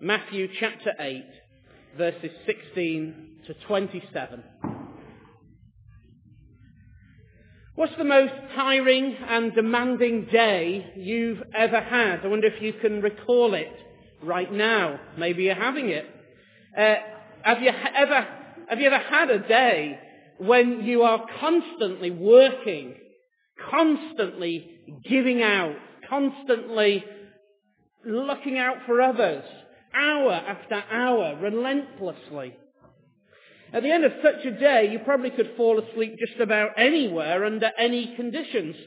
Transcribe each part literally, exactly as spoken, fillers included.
Matthew chapter eight, verses sixteen to twenty-seven. What's the most tiring and demanding day you've ever had? I wonder if you can recall it right now. Maybe you're having it. Uh, have you ever, have you ever had a day when you are constantly working, constantly giving out, constantly looking out for others, hour after hour, relentlessly? At the end of such a day, you probably could fall asleep just about anywhere under any conditions.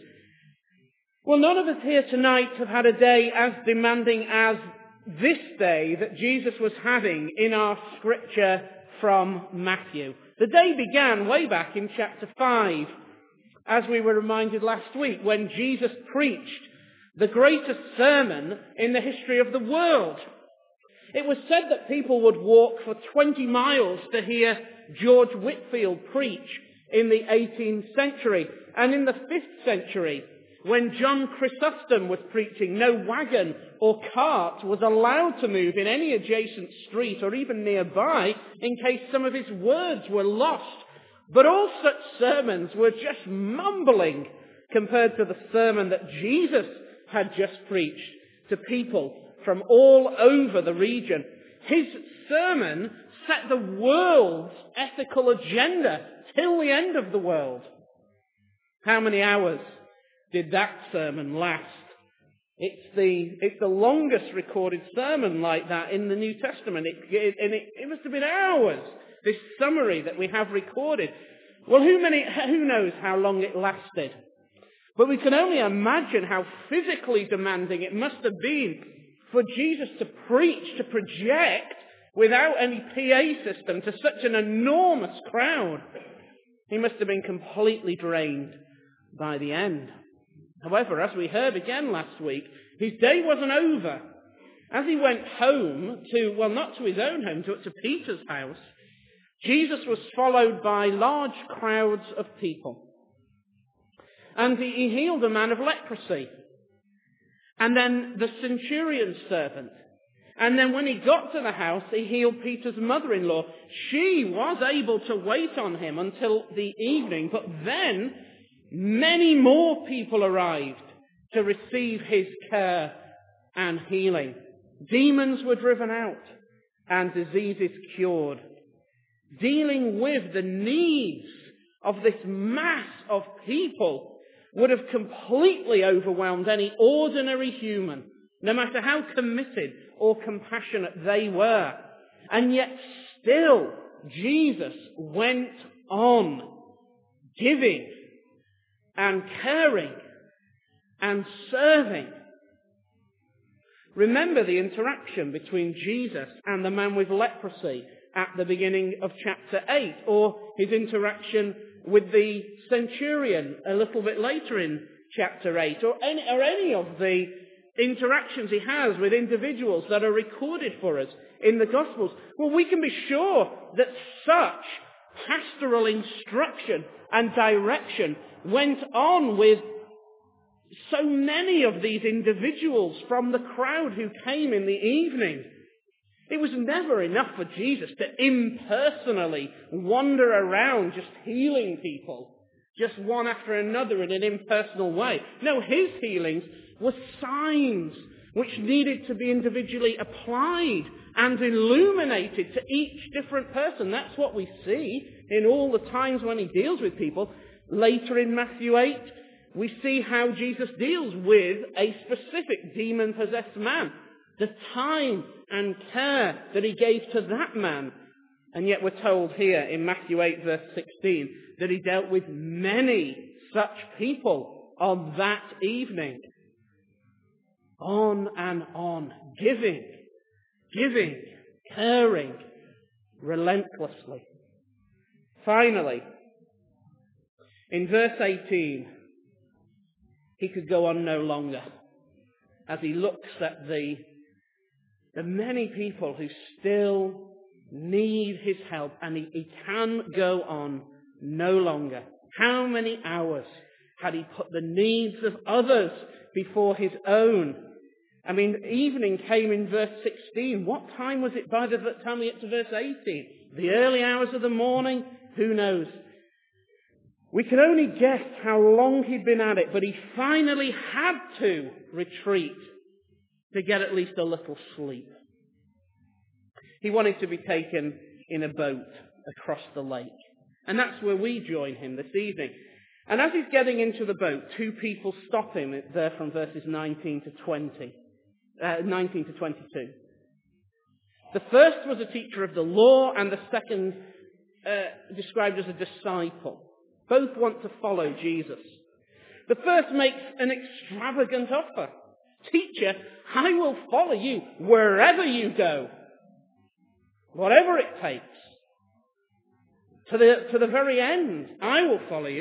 Well, none of us here tonight have had a day as demanding as this day that Jesus was having in our scripture from Matthew. The day began way back in chapter five, as we were reminded last week, when Jesus preached the greatest sermon in the history of the world. It was said that people would walk for twenty miles to hear George Whitefield preach in the eighteenth century. And in the fifth century, when John Chrysostom was preaching, no wagon or cart was allowed to move in any adjacent street or even nearby in case some of his words were lost. But all such sermons were just mumbling compared to the sermon that Jesus had just preached to people from all over the region. His sermon set the world's ethical agenda till the end of the world. How many hours did that sermon last? It's the, it's the longest recorded sermon like that in the New Testament. It, it, and it, it must have been hours, this summary that we have recorded. Well, who, many, who knows how long it lasted? But we can only imagine how physically demanding it must have been for Jesus to preach, to project, without any P A system, to such an enormous crowd. He must have been completely drained by the end. However, as we heard again last week, his day wasn't over. As he went home to, well, not to his own home, to, to Peter's house, Jesus was followed by large crowds of people. And he, he healed a man of leprosy. And then the centurion's servant. And then when he got to the house, he healed Peter's mother-in-law. She was able to wait on him until the evening, but then many more people arrived to receive his care and healing. Demons were driven out and diseases cured. Dealing with the needs of this mass of people would have completely overwhelmed any ordinary human, no matter how committed or compassionate they were. And yet still, Jesus went on giving and caring and serving. Remember the interaction between Jesus and the man with leprosy at the beginning of chapter eight, or his interaction with the centurion a little bit later in chapter eight, or any, or any of the interactions he has with individuals that are recorded for us in the Gospels. Well, we can be sure that such pastoral instruction and direction went on with so many of these individuals from the crowd who came in the evening. It was never enough for Jesus to impersonally wander around just healing people, just one after another in an impersonal way. No, his healings were signs which needed to be individually applied and illuminated to each different person. That's what we see in all the times when he deals with people. Later in Matthew eight, we see how Jesus deals with a specific demon-possessed man. The time and care that he gave to that man. And yet we're told here in Matthew eight verse sixteen that he dealt with many such people on that evening. On and on. Giving. Giving. Caring. Relentlessly. Finally, in verse eighteen, he could go on no longer as he looks at the The many people who still need his help, and he, he can go on no longer. How many hours had he put the needs of others before his own? I mean, evening came in verse sixteen. What time was it by the time we get to verse eighteen? The early hours of the morning? Who knows? We can only guess how long he'd been at it, but he finally had to retreat to get at least a little sleep. He wanted to be taken in a boat across the lake. And that's where we join him this evening. And as he's getting into the boat, two people stop him there from verses nineteen to twenty. Uh, nineteen to twenty-two. The first was a teacher of the law, and the second uh, described as a disciple. Both want to follow Jesus. The first makes an extravagant offer. Teacher, I will follow you wherever you go. Whatever it takes. To the, to the very end, I will follow you.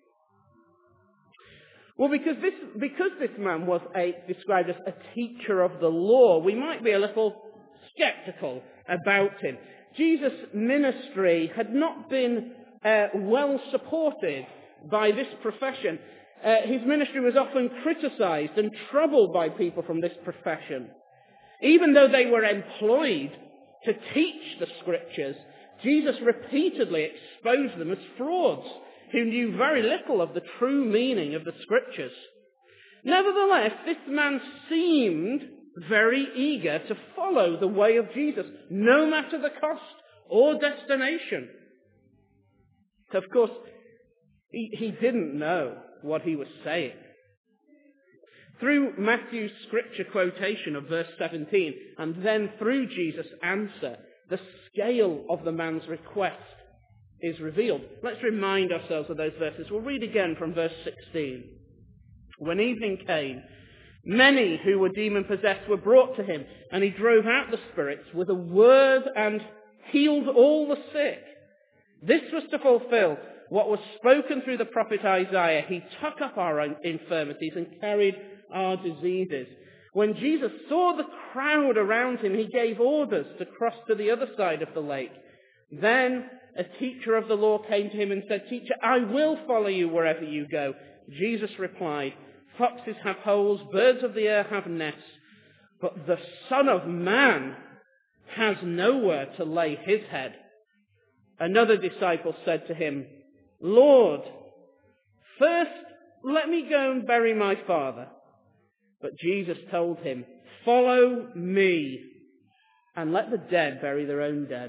Well, because this, because this man was a, described as a teacher of the law, we might be a little skeptical about him. Jesus' ministry had not been uh, well supported by this profession. Uh, his ministry was often criticized and troubled by people from this profession. Even though they were employed to teach the scriptures, Jesus repeatedly exposed them as frauds who knew very little of the true meaning of the scriptures. Nevertheless, this man seemed very eager to follow the way of Jesus, no matter the cost or destination. Of course, he, he didn't know what he was saying. Through Matthew's scripture quotation of verse seventeen, and then through Jesus' answer, the scale of the man's request is revealed. Let's remind ourselves of those verses. We'll read again from verse sixteen. When evening came, many who were demon-possessed were brought to him, and he drove out the spirits with a word and healed all the sick. This was to fulfill what was spoken through the prophet Isaiah. He took up our infirmities and carried our diseases. When Jesus saw the crowd around him, he gave orders to cross to the other side of the lake. Then a teacher of the law came to him and said, Teacher, I will follow you wherever you go. Jesus replied, Foxes have holes, birds of the air have nests, but the Son of Man has nowhere to lay his head. Another disciple said to him, Lord, first let me go and bury my father. But Jesus told him, Follow me, and let the dead bury their own dead.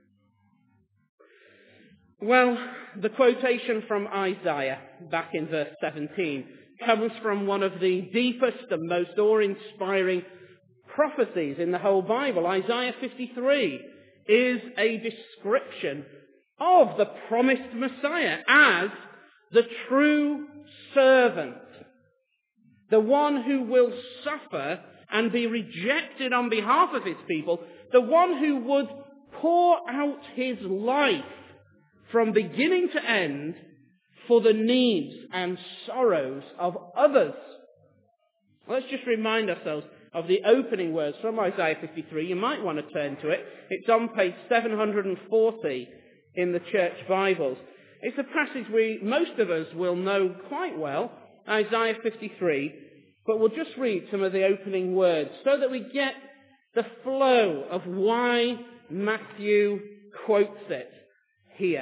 Well, the quotation from Isaiah, back in verse seventeen, comes from one of the deepest and most awe-inspiring prophecies in the whole Bible. Isaiah fifty-three is a description of the promised Messiah as the true servant, the one who will suffer and be rejected on behalf of his people, the one who would pour out his life from beginning to end for the needs and sorrows of others. Let's just remind ourselves of the opening words from Isaiah fifty-three. You might want to turn to it. It's on page seven hundred forty in the church Bibles. It's a passage we, most of us will know quite well, Isaiah fifty-three, but we'll just read some of the opening words so that we get the flow of why Matthew quotes it here.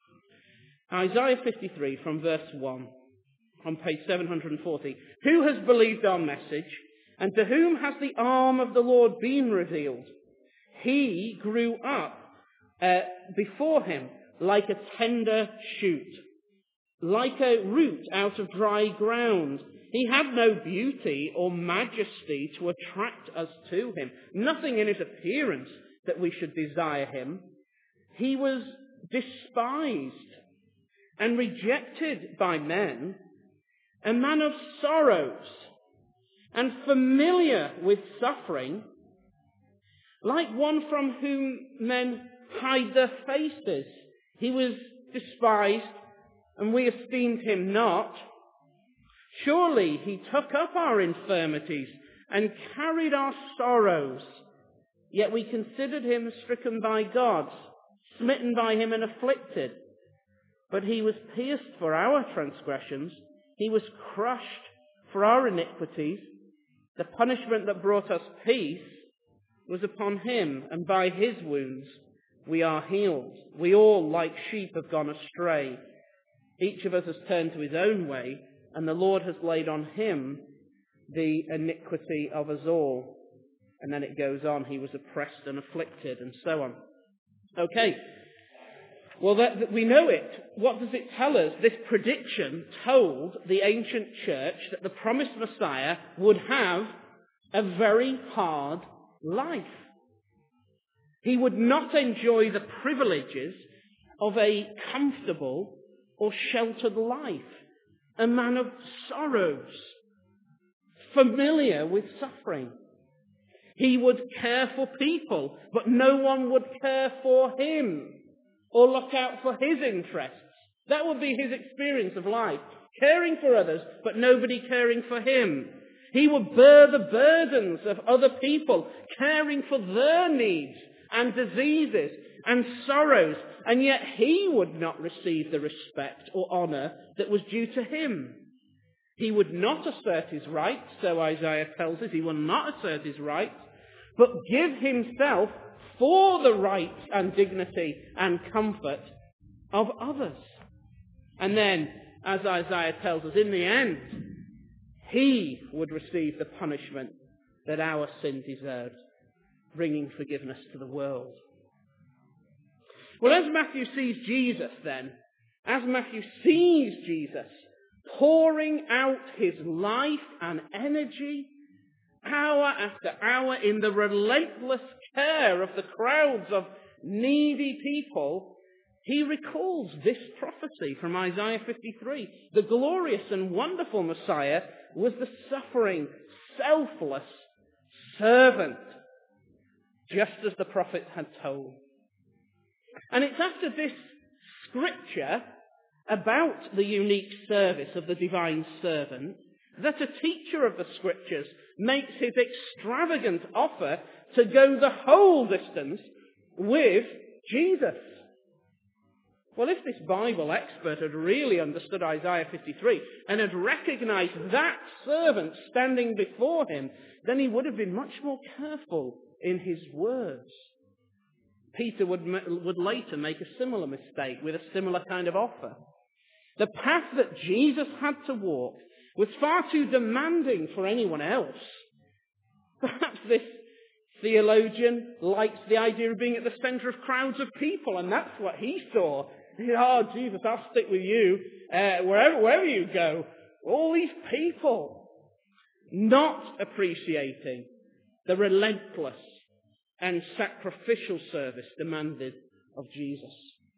Isaiah fifty-three from verse one on page seven hundred forty. Who has believed our message, and to whom has the arm of the Lord been revealed? He grew up uh, before him like a tender shoot, like a root out of dry ground. He had no beauty or majesty to attract us to him, nothing in his appearance that we should desire him. He was despised and rejected by men, a man of sorrows and familiar with suffering, like one from whom men hide their faces. He was despised, and we esteemed him not. Surely he took up our infirmities and carried our sorrows. Yet we considered him stricken by God, smitten by him and afflicted. But he was pierced for our transgressions. He was crushed for our iniquities. The punishment that brought us peace was upon him, and by his wounds we are healed. We all, like sheep, have gone astray. Each of us has turned to his own way, and the Lord has laid on him the iniquity of us all. And then it goes on, he was oppressed and afflicted, and so on. Okay, well, that, that we know it. What does it tell us? This prediction told the ancient church that the promised Messiah would have a very hard life. He would not enjoy the privileges of a comfortable or sheltered life. A man of sorrows, familiar with suffering. He would care for people, but no one would care for him or look out for his interests. That would be his experience of life. Caring for others, but nobody caring for him. He would bear the burdens of other people, caring for their needs and diseases and sorrows, and yet he would not receive the respect or honour that was due to him. He would not assert his rights, so Isaiah tells us, he will not assert his rights, but give himself for the rights and dignity and comfort of others. And then, as Isaiah tells us, in the end, he would receive the punishment that our sin deserves, bringing forgiveness to the world. Well, as Matthew sees Jesus then, as Matthew sees Jesus pouring out his life and energy, hour after hour, in the relentless care of the crowds of needy people, he recalls this prophecy from Isaiah fifty-three. The glorious and wonderful Messiah was the suffering, selfless servant, just as the prophets had told. And it's after this scripture about the unique service of the divine servant that a teacher of the scriptures makes his extravagant offer to go the whole distance with Jesus. Well, if this Bible expert had really understood Isaiah fifty-three and had recognized that servant standing before him, then he would have been much more careful in his words. Peter would, would later make a similar mistake with a similar kind of offer. The path that Jesus had to walk was far too demanding for anyone else. Perhaps this theologian likes the idea of being at the center of crowds of people, and that's what he saw. Oh, Jesus, I'll stick with you uh, wherever, wherever you go. All these people not appreciating the relentless and sacrificial service demanded of Jesus.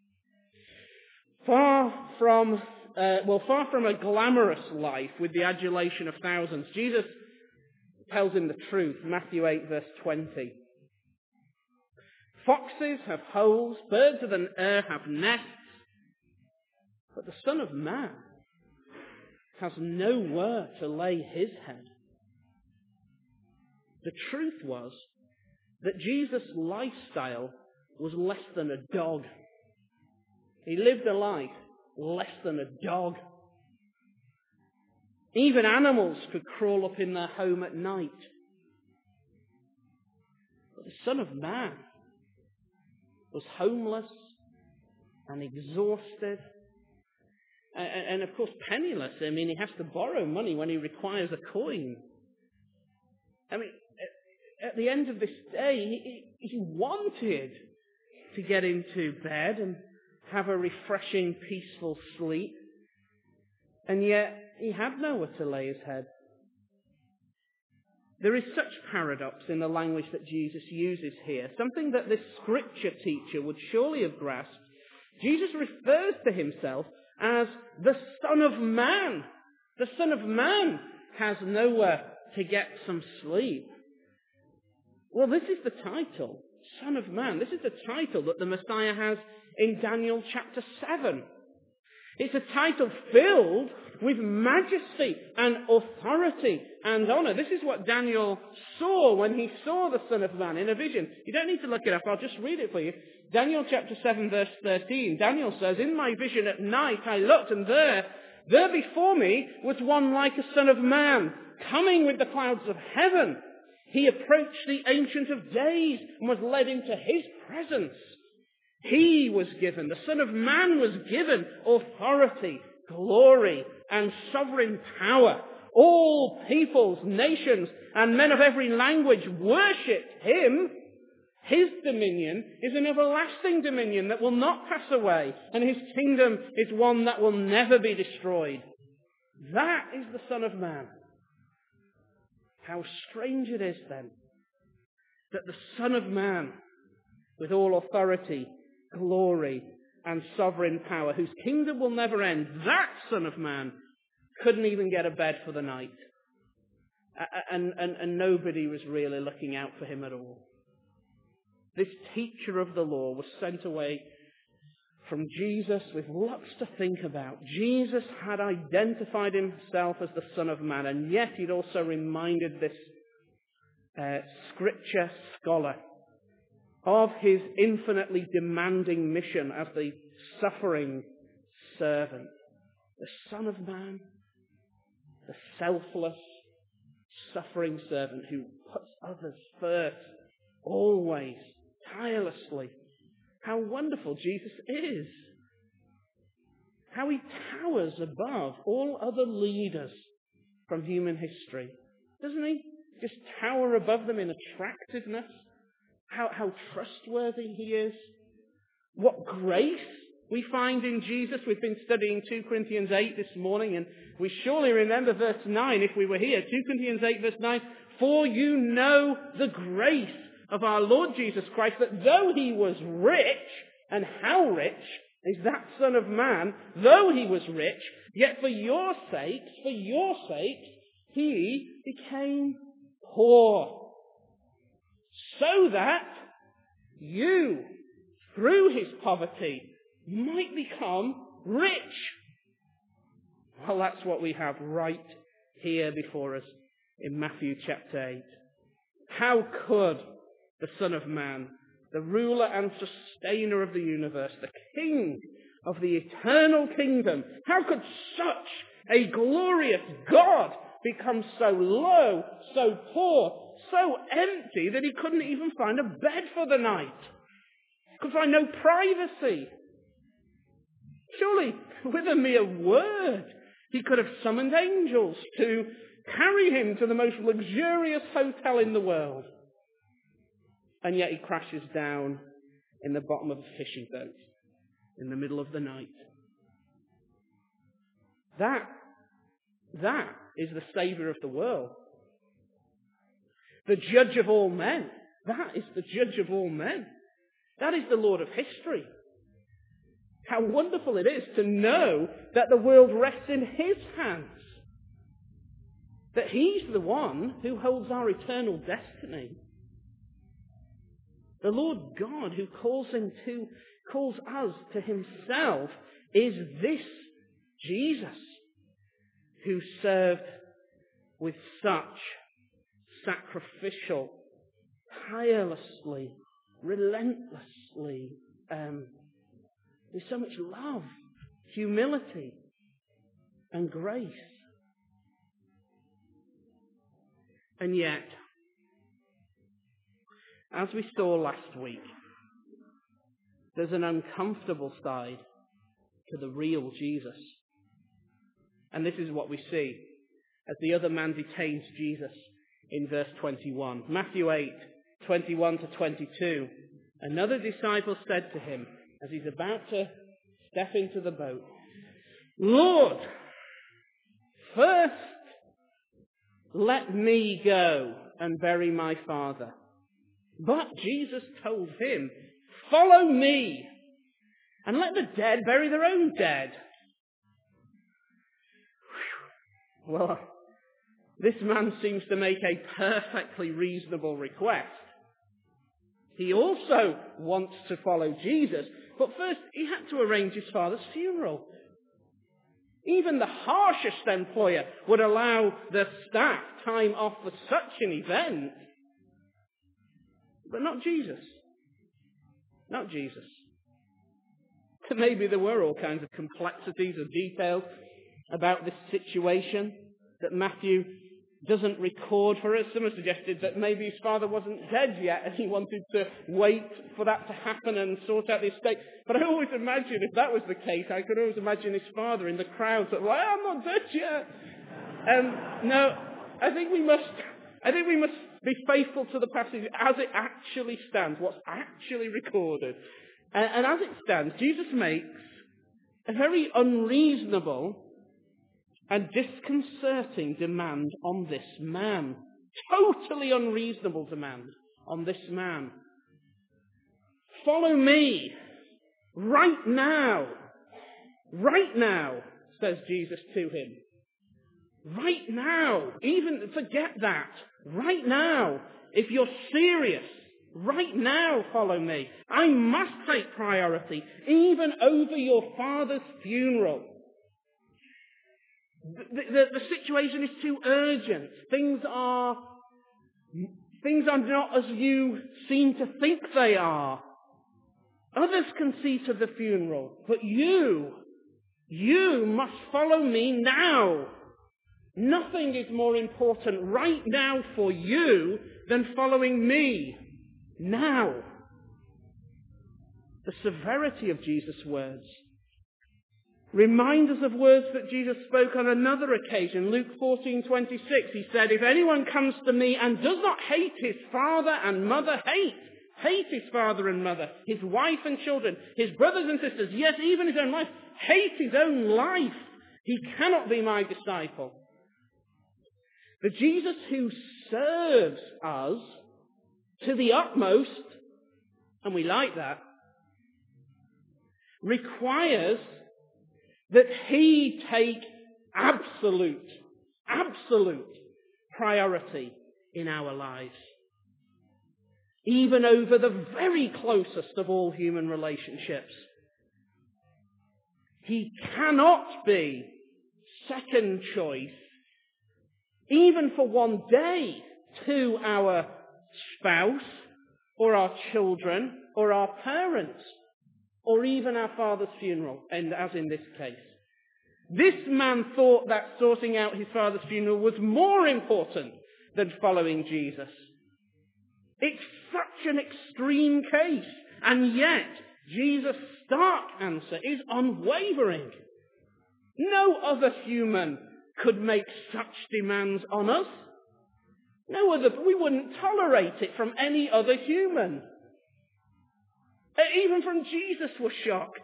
Far from, uh, well, far from a glamorous life with the adulation of thousands, Jesus tells him the truth. Matthew eight, verse twenty. Foxes have holes, birds of the air have nests, but the Son of Man has nowhere to lay his head. The truth was that Jesus' lifestyle was less than a dog. He lived a life less than a dog. Even animals could crawl up in their home at night. But the Son of Man was homeless and exhausted and, and of course penniless. I mean, he has to borrow money when he requires a coin. I mean, at the end of this day, he, he wanted to get into bed and have a refreshing, peaceful sleep. And yet, he had nowhere to lay his head. There is such paradox in the language that Jesus uses here, something that this scripture teacher would surely have grasped. Jesus refers to himself as the Son of Man. The Son of Man has nowhere to get some sleep. Well, this is the title, Son of Man. This is the title that the Messiah has in Daniel chapter seven. It's a title filled with majesty and authority and honor. This is what Daniel saw when he saw the Son of Man in a vision. You don't need to look it up. I'll just read it for you. Daniel chapter seven, verse thirteen. Daniel says, "In my vision at night I looked, and there, there before me was one like a son of man, coming with the clouds of heaven, he approached the Ancient of Days and was led into his presence. He was given, the Son of Man was given authority, glory, and sovereign power. All peoples, nations, and men of every language worshipped him. His dominion is an everlasting dominion that will not pass away, and his kingdom is one that will never be destroyed. That is the Son of Man. How strange it is then that the Son of Man, with all authority, glory, and sovereign power, whose kingdom will never end, that Son of Man couldn't even get a bed for the night. And, and, and nobody was really looking out for him at all. This teacher of the law was sent away from Jesus with lots to think about. Jesus had identified himself as the Son of Man, and yet he'd also reminded this uh, scripture scholar of his infinitely demanding mission as the suffering servant. The Son of Man, the selfless, suffering servant who puts others first, always, tirelessly. How wonderful Jesus is. How he towers above all other leaders from human history. Doesn't he just tower above them in attractiveness? How, how trustworthy he is. What grace we find in Jesus. We've been studying Second Corinthians eight this morning, and we surely remember verse nine if we were here. Second Corinthians eight verse nine. For you know the grace of our Lord Jesus Christ, that though he was rich, and how rich is that Son of Man, though he was rich, yet for your sakes, for your sakes, he became poor, so that you, through his poverty, might become rich. Well, that's what we have right here before us in Matthew chapter eight. How could the Son of Man, the ruler and sustainer of the universe, the King of the eternal kingdom, how could such a glorious God become so low, so poor, so empty that he couldn't even find a bed for the night? He could find no privacy. Surely, with a mere word, he could have summoned angels to carry him to the most luxurious hotel in the world. And yet he crashes down in the bottom of a fishing boat in the middle of the night. That, that is the Saviour of the world. The Judge of all men. That is the Judge of all men. That is the Lord of history. How wonderful it is to know that the world rests in his hands. That he's the one who holds our eternal destiny. The Lord God who calls him to, calls us to himself is this Jesus who served with such sacrificial, tirelessly, relentlessly, um, with so much love, humility, and grace. And yet, as we saw last week, there's an uncomfortable side to the real Jesus. And this is what we see as the other man detains Jesus in verse twenty-one. Matthew eight, twenty-one to twenty-two. Another disciple said to him, as he's about to step into the boat, Lord, first let me go and bury my father. But Jesus told him, follow me, and let the dead bury their own dead. Whew. Well, this man seems to make a perfectly reasonable request. He also wants to follow Jesus, but first he had to arrange his father's funeral. Even the harshest employer would allow the staff time off for such an event. But not Jesus. Not Jesus. Maybe there were all kinds of complexities or details about this situation that Matthew doesn't record for us. Some have suggested that maybe his father wasn't dead yet and he wanted to wait for that to happen and sort out the estate. But I always imagine if that was the case, I could always imagine his father in the crowd sort of like, I'm not dead yet. Um, no, I think we must, I think we must be faithful to the passage as it actually stands, what's actually recorded. And, and as it stands, Jesus makes a very unreasonable and disconcerting demand on this man. Totally unreasonable demand on this man. Follow me right now. Right now, says Jesus to him. Right now. Even forget that. Right now. If you're serious, right now follow me. I must take priority, even over your father's funeral. The, the, the situation is too urgent. Things are, things are not as you seem to think they are. Others can see to the funeral, but you, you must follow me now. Nothing is more important right now for you than following me now. The severity of Jesus' words remind us of words that Jesus spoke on another occasion. Luke fourteen twenty-six, he said, if anyone comes to me and does not hate his father and mother, hate, hate his father and mother, his wife and children, his brothers and sisters, yes, even his own life, hate his own life, he cannot be my disciple. The Jesus who serves us to the utmost, and we like that, requires that he take absolute, absolute priority in our lives. Even over the very closest of all human relationships. He cannot be second choice, even for one day, to our spouse, or our children, or our parents, or even our father's funeral, and as in this case. This man thought that sorting out his father's funeral was more important than following Jesus. It's such an extreme case, and yet Jesus' stark answer is unwavering. No other human could make such demands on us. No other, we wouldn't tolerate it from any other human. Even from Jesus we're shocked.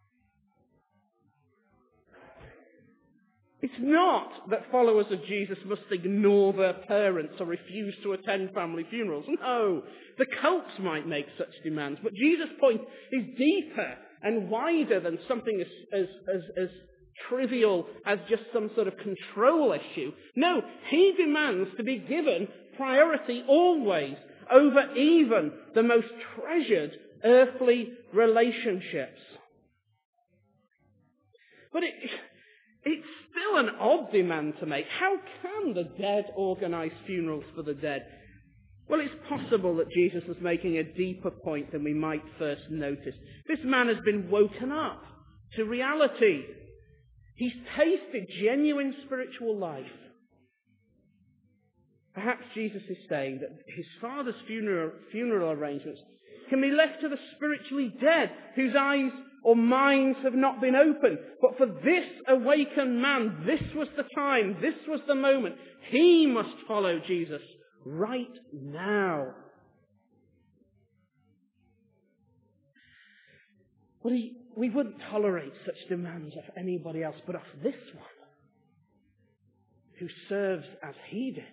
It's not that followers of Jesus must ignore their parents or refuse to attend family funerals. No, the cults might make such demands, but Jesus' point is deeper and wider than something as, as, as, as trivial as just some sort of control issue. No, he demands to be given priority always over even the most treasured earthly relationships. But it, it's still an odd demand to make. How can the dead organize funerals for the dead? Well, it's possible that Jesus was making a deeper point than we might first notice. This man has been woken up to reality. He's tasted genuine spiritual life. Perhaps Jesus is saying that his father's funeral, funeral arrangements can be left to the spiritually dead, whose eyes or minds have not been opened. But for this awakened man, this was the time, this was the moment. He must follow Jesus right now. Well, he, we wouldn't tolerate such demands of anybody else, but of this one, who serves as he did.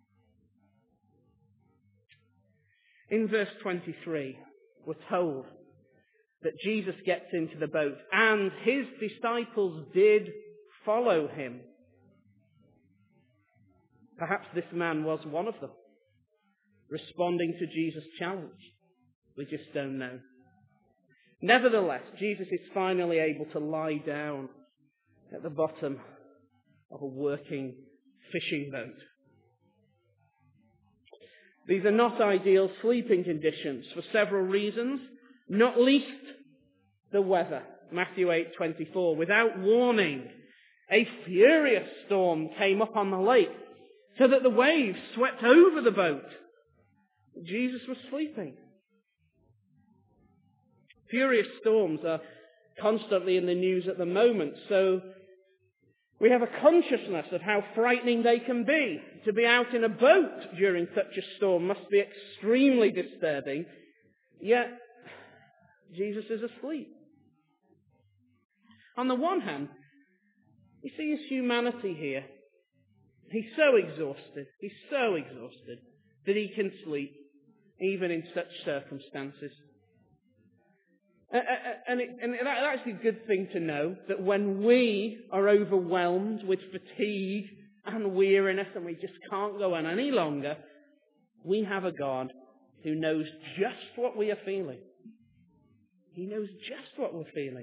In verse twenty-three, we're told that Jesus gets into the boat, and his disciples did follow him. Perhaps this man was one of them, responding to Jesus' challenge. We just don't know. Nevertheless, Jesus is finally able to lie down at the bottom of a working fishing boat. These are not ideal sleeping conditions for several reasons, not least the weather. Matthew eight twenty-four. Without warning, a furious storm came up on the lake, so that the waves swept over the boat. Jesus was sleeping. Furious storms are constantly in the news at the moment, so we have a consciousness of how frightening they can be. To be out in a boat during such a storm must be extremely disturbing, yet Jesus is asleep. On the one hand, you see his humanity here. He's so exhausted, he's so exhausted that he can sleep even in such circumstances. And, it, and that's a good thing to know, that when we are overwhelmed with fatigue and weariness and we just can't go on any longer, we have a God who knows just what we are feeling. He knows just what we're feeling.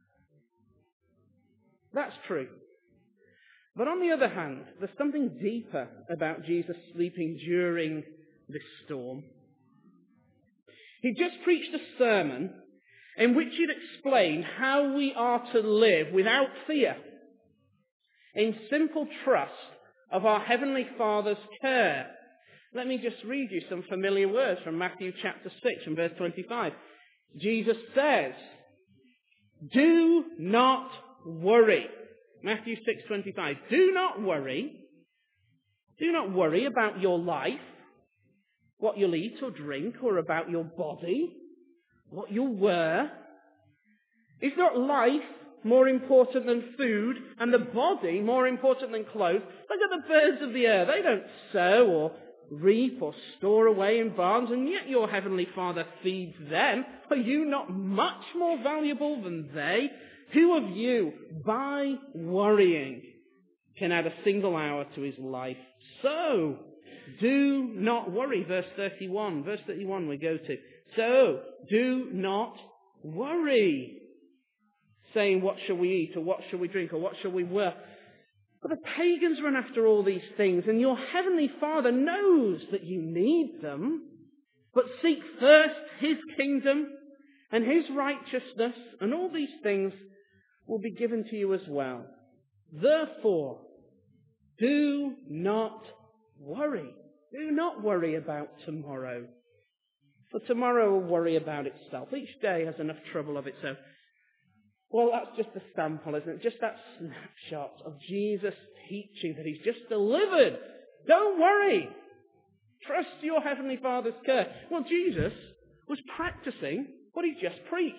That's true. But on the other hand, there's something deeper about Jesus sleeping during this storm. He just preached a sermon in which he'd explained how we are to live without fear, in simple trust of our Heavenly Father's care. Let me just read you some familiar words from Matthew chapter six and verse twenty-five. Jesus says, "Do not worry." Matthew six twenty-five. Do not worry. Do not worry about your life, what you'll eat or drink, or about your body, what you'll wear. Is not life more important than food, and the body more important than clothes? Look at the birds of the air. They don't sow or reap or store away in barns, and yet your heavenly Father feeds them. Are you not much more valuable than they? Who of you, by worrying, can add a single hour to his life? So, do not worry. Verse thirty-one. Verse thirty-one we go to. So, do not worry, saying, what shall we eat, or what shall we drink, or what shall we wear? But the pagans run after all these things, and your heavenly Father knows that you need them. But seek first his kingdom and his righteousness, and all these things will be given to you as well. Therefore, do not worry. Do not worry about tomorrow. For tomorrow will worry about itself. Each day has enough trouble of its own. Well, that's just a sample, isn't it? Just that snapshot of Jesus' teaching that he's just delivered. Don't worry. Trust your Heavenly Father's care. Well, Jesus was practicing what he just preached.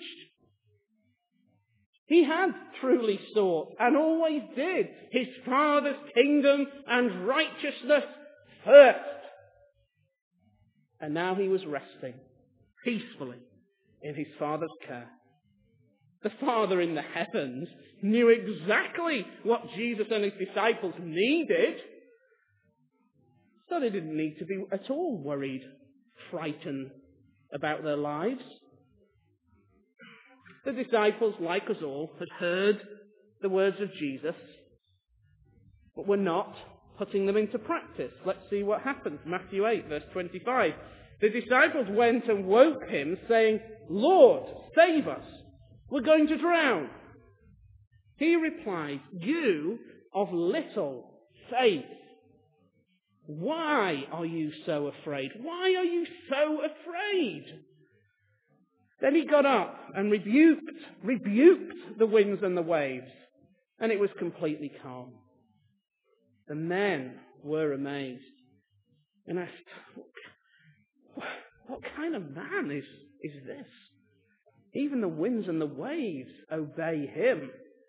He had truly sought, and always did, his Father's kingdom and righteousness first. And now he was resting peacefully in his Father's care. The Father in the heavens knew exactly what Jesus and his disciples needed, so they didn't need to be at all worried, frightened about their lives. The disciples, like us all, had heard the words of Jesus, but were not putting them into practice. Let's see what happens. Matthew eight, verse twenty-five. The disciples went and woke him, saying, "Lord, save us. We're going to drown." He replied, "You of little faith. Why are you so afraid? Why are you so afraid?" Then he got up and rebuked, rebuked the winds and the waves, and it was completely calm. The men were amazed and asked, "What kind of man is, is this? Even the winds and the waves obey him."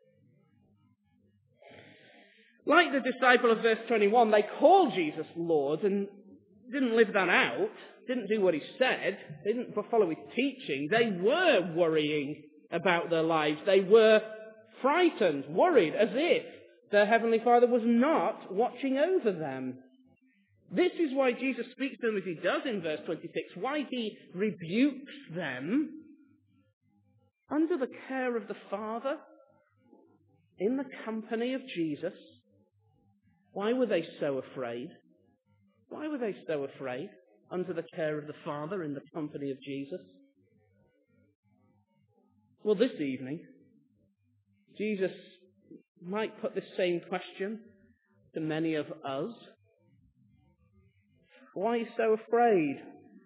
Like the disciple of verse twenty-one, they called Jesus Lord and didn't live that out, didn't do what he said, didn't follow his teaching. They were worrying about their lives. They were frightened, worried, as if their Heavenly Father was not watching over them. This is why Jesus speaks to them as he does in verse twenty-six, why he rebukes them under the care of the Father, in the company of Jesus. Why were they so afraid? Why were they so afraid under the care of the Father, in the company of Jesus? Well, this evening, Jesus might put this same question to many of us. Why are you so afraid?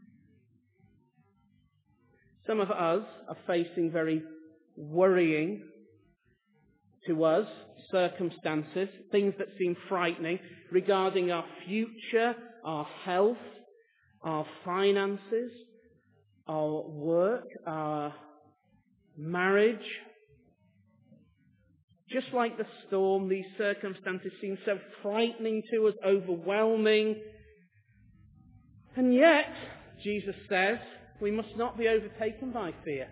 Some of us are facing very worrying to us circumstances, things that seem frightening regarding our future, our health, our finances, our work, our marriage. Just like the storm, these circumstances seem so frightening to us, overwhelming. And yet, Jesus says, we must not be overtaken by fear.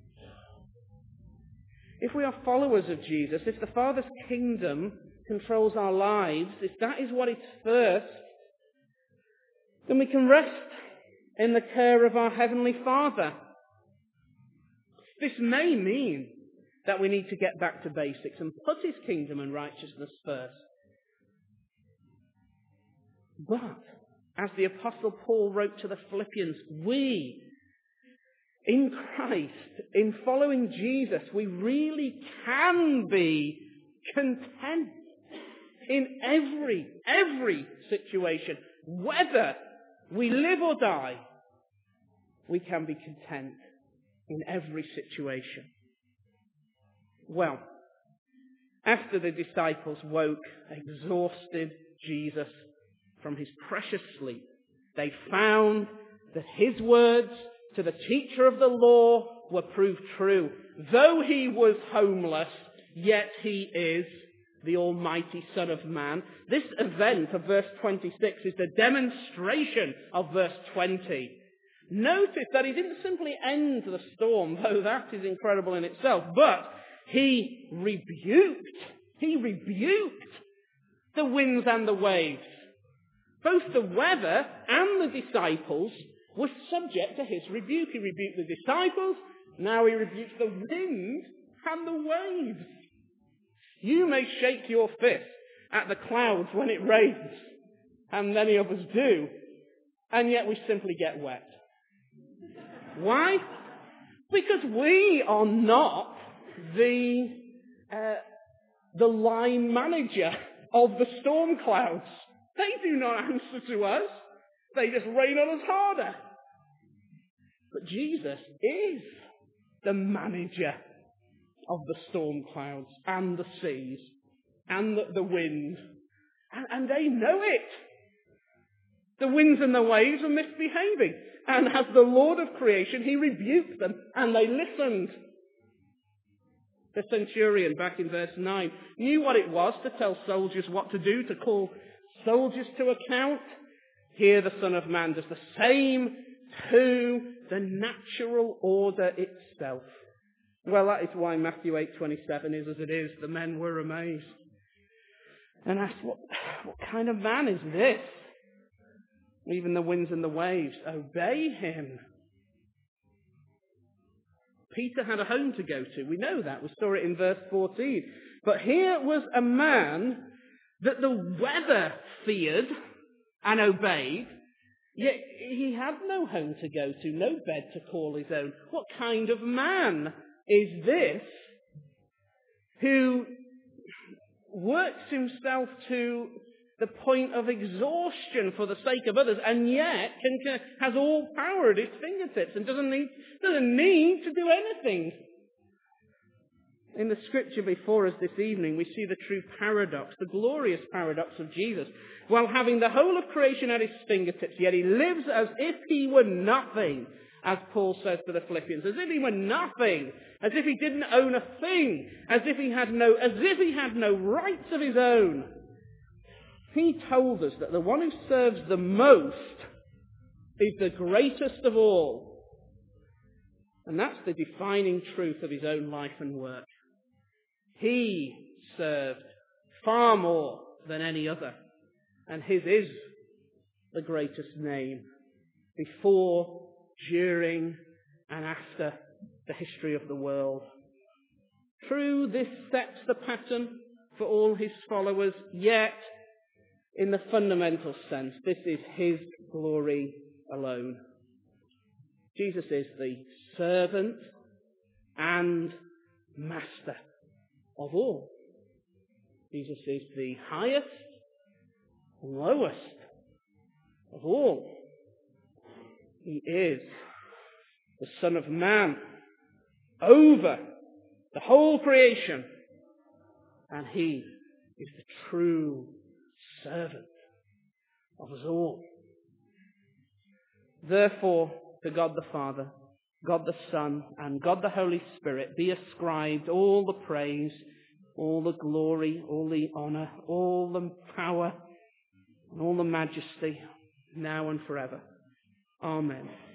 If we are followers of Jesus, if the Father's kingdom controls our lives, if that is what is first, then we can rest in the care of our Heavenly Father. This may mean that we need to get back to basics and put His kingdom and righteousness first. But, as the Apostle Paul wrote to the Philippians, we, in Christ, in following Jesus, we really can be content in every, every situation. Whether we live or die, we can be content in every situation. Well, after the disciples woke exhausted Jesus from his precious sleep, they found that his words to the teacher of the law were proved true. Though he was homeless, yet he is the Almighty Son of Man. This event of verse twenty-six is the demonstration of verse twenty. Notice that he didn't simply end the storm, though that is incredible in itself, but he rebuked, he rebuked the winds and the waves. Both the weather and the disciples were subject to his rebuke. He rebuked the disciples, now he rebukes the wind and the waves. You may shake your fist at the clouds when it rains, and many of us do, and yet we simply get wet. Why? Because we are not the uh, the line manager of the storm clouds. They do not answer to us. They just rain on us harder. But Jesus is the manager of the storm clouds and the seas and the, the wind. And, and they know it. The winds and the waves are misbehaving. And as the Lord of creation, he rebuked them and they listened. The centurion, back in verse nine, knew what it was to tell soldiers what to do, to call soldiers to account. Here the Son of Man does the same to the natural order itself. Well, that is why Matthew eight twenty-seven is as it is. The men were amazed and asked, what, what kind of man is this? Even the winds and the waves obey him. Peter had a home to go to. We know that. We saw it in verse fourteen. But here was a man that the weather feared and obeyed, yet he had no home to go to, no bed to call his own. What kind of man is this who works himself to the point of exhaustion for the sake of others, and yet can, can, has all power at his fingertips and doesn't need, doesn't need to do anything? In the scripture before us this evening, we see the true paradox, the glorious paradox of Jesus. While having the whole of creation at his fingertips, yet he lives as if he were nothing, as Paul says to the Philippians, as if he were nothing, as if he didn't own a thing, as if he had no, as if he had no rights of his own. He told us that the one who serves the most is the greatest of all. And that's the defining truth of his own life and work. He served far more than any other. And his is the greatest name before, during, and after the history of the world. True, this sets the pattern for all his followers, yet in the fundamental sense, this is his glory alone. Jesus is the servant and master of all. Jesus is the highest and lowest, of all. He is the Son of Man over the whole creation. And he is the true servant of us all. Therefore, to God the Father, God the Son, and God the Holy Spirit be ascribed all the praise, all the glory, all the honour, all the power, and all the majesty, now and forever. Amen.